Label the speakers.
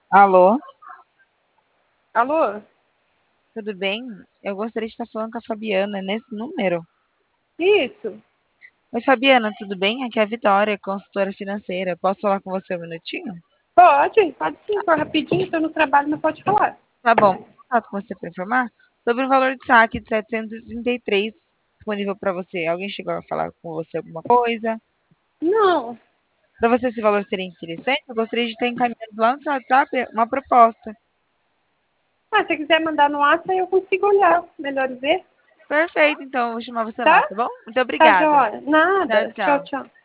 Speaker 1: Alô,
Speaker 2: Alô?
Speaker 1: tudo bem? Eu gostaria de estar falando com a Fabiana nesse número.
Speaker 2: Isso?
Speaker 1: Oi, Fabiana, tudo bem? Aqui é a Vitória, consultora financeira. Posso falar com você um minutinho?
Speaker 2: Pode sim, for rapidinho, tô no trabalho, mas pode falar.
Speaker 1: Tá bom. Contato com você para informar sobre o valor de saque de 733 disponível para você. Alguém chegou a falar com você alguma coisa?
Speaker 2: Não.
Speaker 1: Para você esse valor seria interessante? Eu gostaria de estar encaminhando lá no seu WhatsApp uma proposta.
Speaker 2: Ah, se você quiser mandar no WhatsApp, eu consigo olhar, melhor ver,
Speaker 1: Perfeito, então eu vou chamar você lá,
Speaker 2: tá?
Speaker 1: tá bom? Muito
Speaker 2: Tá
Speaker 1: obrigada.
Speaker 2: joia.
Speaker 1: Tchau,
Speaker 2: Nada. Tchau,
Speaker 1: tchau.
Speaker 2: tchau.